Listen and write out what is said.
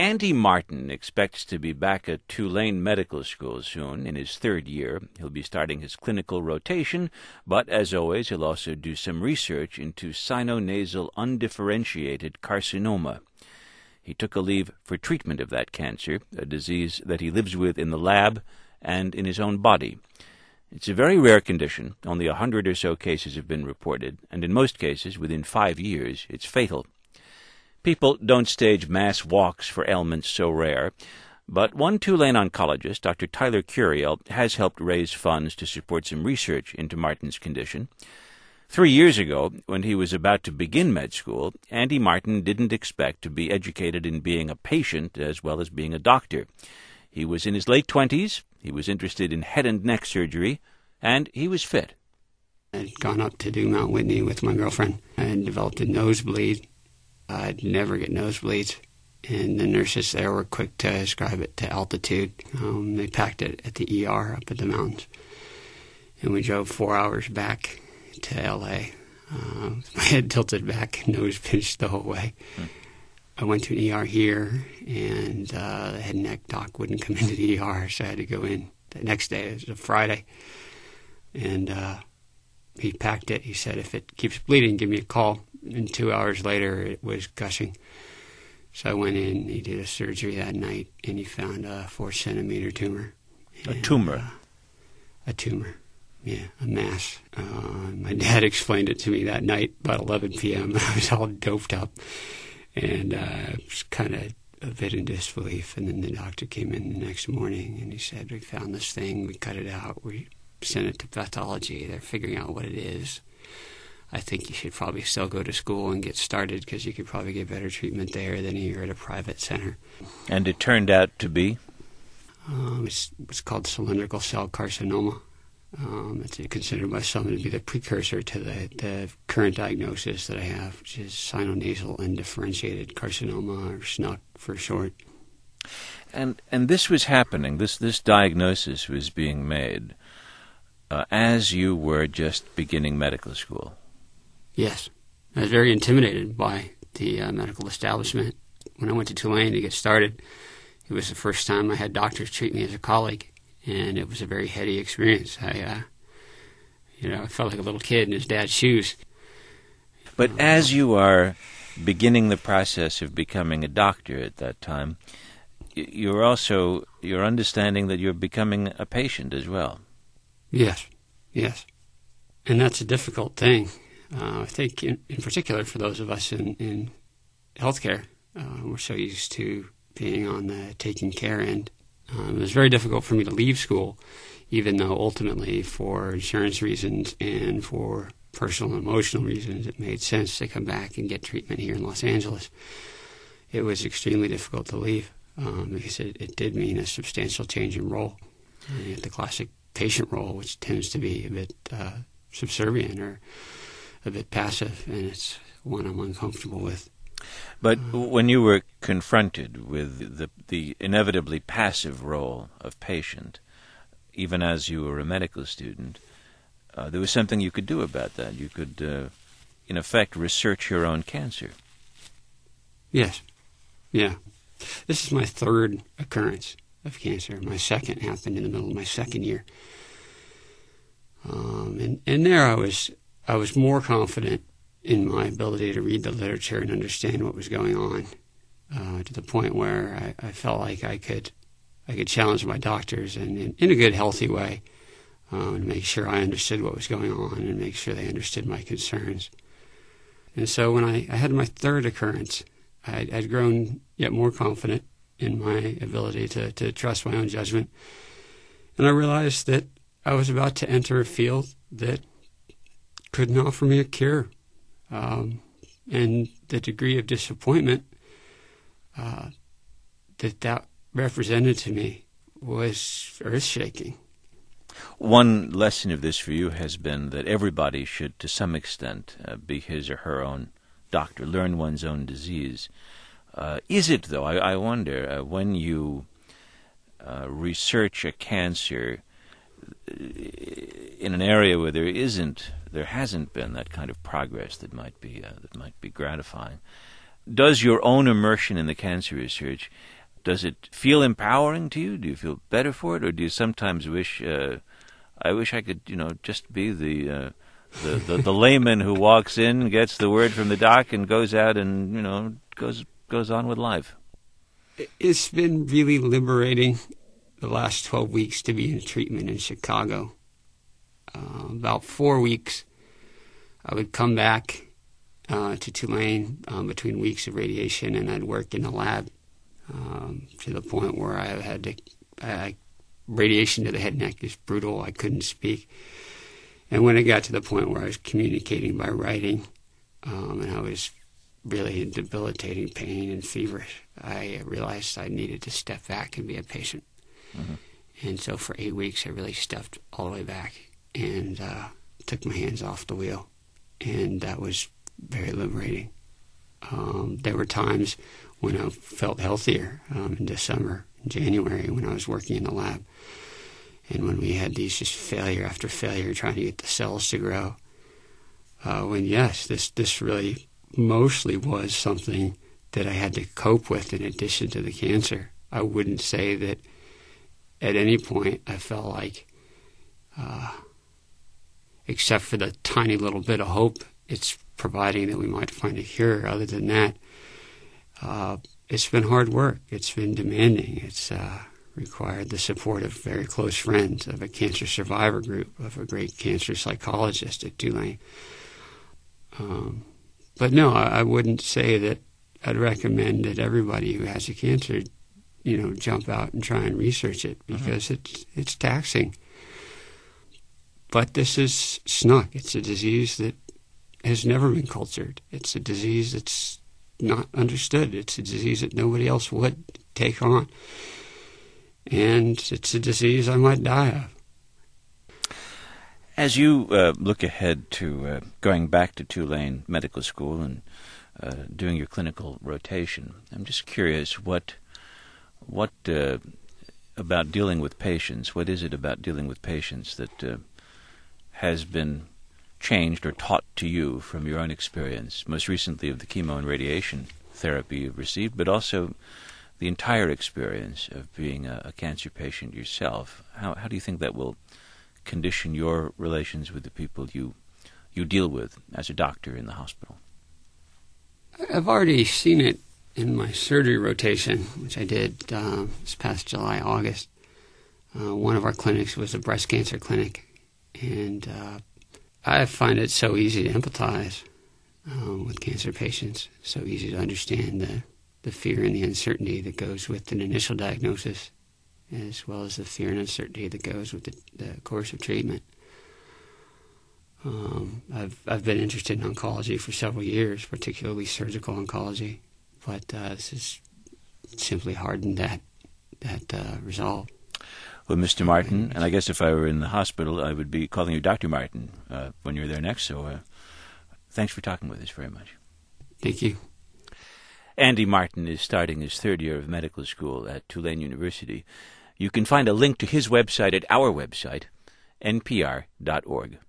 Andy Martin expects to be back at Tulane Medical School soon in his third year. He'll be starting his clinical rotation, but as always, he'll also do some research into sinonasal undifferentiated carcinoma. He took a leave for treatment of that cancer, a disease that he lives with in the lab and in his own body. It's a very rare condition. Only 100 or so cases have been reported, and in most cases, within 5 years, it's fatal. People don't stage mass walks for ailments so rare, but one Tulane oncologist, Dr. Tyler Curiel, has helped raise funds to support some research into Martin's condition. 3 years ago, when he was about to begin med school, Andy Martin didn't expect to be educated in being a patient as well as being a doctor. He was in his late 20s, he was interested in head and neck surgery, and he was fit. I'd gone up to do Mount Whitney with my girlfriend. I had developed a nosebleed. I'd never get nosebleeds, and the nurses there were quick to ascribe it to altitude. They packed it at the ER up at the mountains, and we drove 4 hours back to L.A. My head tilted back, nose pinched the whole way. I went to an ER here, and the head and neck doc wouldn't come into the ER, so I had to go in the next day. It was a Friday, and he packed it. He said, if it keeps bleeding, give me a call. And 2 hours later, it was gushing. So I went in, he did a surgery that night, and he found a 4-centimeter tumor. A tumor? A tumor, yeah, a mass. My dad explained it to me that night, about 11 p.m. I was all doped up, and I was kind of a bit in disbelief. And then the doctor came in the next morning, and he said, we found this thing, we cut it out, we sent it to pathology, they're figuring out what it is. I think you should probably still go to school and get started because you could probably get better treatment there than here at a private center. And it turned out to be? It's called cylindrical cell carcinoma. It's considered by some to be the precursor to the current diagnosis that I have, which is sinonasal undifferentiated carcinoma, or SNUC for short. And this was happening, this diagnosis was being made as you were just beginning medical school. Yes. I was very intimidated by the medical establishment. When I went to Tulane to get started, it was the first time I had doctors treat me as a colleague, and it was a very heady experience. I felt like a little kid in his dad's shoes. But as you are beginning the process of becoming a doctor at that time, you're understanding that you're becoming a patient as well. Yes. And that's a difficult thing. I think in particular for those of us in healthcare, we're so used to being on the taking care end. It was very difficult for me to leave school, even though ultimately for insurance reasons and for personal and emotional reasons it made sense to come back and get treatment here in Los Angeles. It was extremely difficult to leave because it did mean a substantial change in role. You had the classic patient role, which tends to be a bit subservient or a bit passive, and it's one I'm uncomfortable with. But when you were confronted with the inevitably passive role of patient, even as you were a medical student, there was something you could do about that. You could, in effect, research your own cancer. Yes. Yeah. This is my third occurrence of cancer. My second happened in the middle of my second year. And there I was more confident in my ability to read the literature and understand what was going on, to the point where I felt like I could challenge my doctors and in a good, healthy way, to make sure I understood what was going on and make sure they understood my concerns. And so when I had my third occurrence, I'd grown yet more confident in my ability to trust my own judgment. And I realized that I was about to enter a field that couldn't offer me a cure. And the degree of disappointment that represented to me was earth-shaking. One lesson of this for you has been that everybody should, to some extent, be his or her own doctor, learn one's own disease. Is it, though, I wonder, when you research a cancer in an area where there hasn't been that kind of progress that might be gratifying, does your own immersion in the cancer research Does it feel empowering to you? Do you feel better for it, or do you sometimes wish, I wish I could, just be the layman who walks in, gets the word from the doc, and goes out and goes on with life? It's been really liberating the last 12 weeks to be in treatment in Chicago. About 4 weeks, I would come back to Tulane between weeks of radiation, and I'd work in the lab to the point where I had to radiation to the head and neck is brutal. I couldn't speak. And when it got to the point where I was communicating by writing, and I was really in debilitating pain and feverish, I realized I needed to step back and be a patient. Mm-hmm. And so for 8 weeks, I really stepped all the way back and took my hands off the wheel. And that was very liberating. There were times when I felt healthier in December, January, when I was working in the lab. And when we had these just failure after failure trying to get the cells to grow. This really mostly was something that I had to cope with in addition to the cancer. I wouldn't say that at any point I felt like, except for the tiny little bit of hope it's providing that we might find a cure, other than that, it's been hard work. It's been demanding. It's required the support of very close friends, of a cancer survivor group, of a great cancer psychologist at Tulane. But no, I wouldn't say that I'd recommend that everybody who has a cancer, jump out and try and research it, because it's taxing. But this is SNUC. It's a disease that has never been cultured. It's a disease that's not understood. It's a disease that nobody else would take on. And it's a disease I might die of. As you look ahead to going back to Tulane Medical School and doing your clinical rotation, I'm just curious, what about dealing with patients, what is it about dealing with patients that has been changed or taught to you from your own experience, most recently of the chemo and radiation therapy you've received, but also the entire experience of being a cancer patient yourself? How do you think that will condition your relations with the people you deal with as a doctor in the hospital? I've already seen it in my surgery rotation, which I did this past July, August. One of our clinics was a breast cancer clinic, and I find it so easy to empathize with cancer patients, so easy to understand the fear and the uncertainty that goes with an initial diagnosis, as well as the fear and uncertainty that goes with the course of treatment. I've been interested in oncology for several years, particularly surgical oncology, but this has simply hardened that resolve. Well, Mr. Martin, and I guess if I were in the hospital, I would be calling you Dr. Martin when you're there next, so thanks for talking with us very much. Thank you. Andy Martin is starting his third year of medical school at Tulane University. You can find a link to his website at our website, npr.org.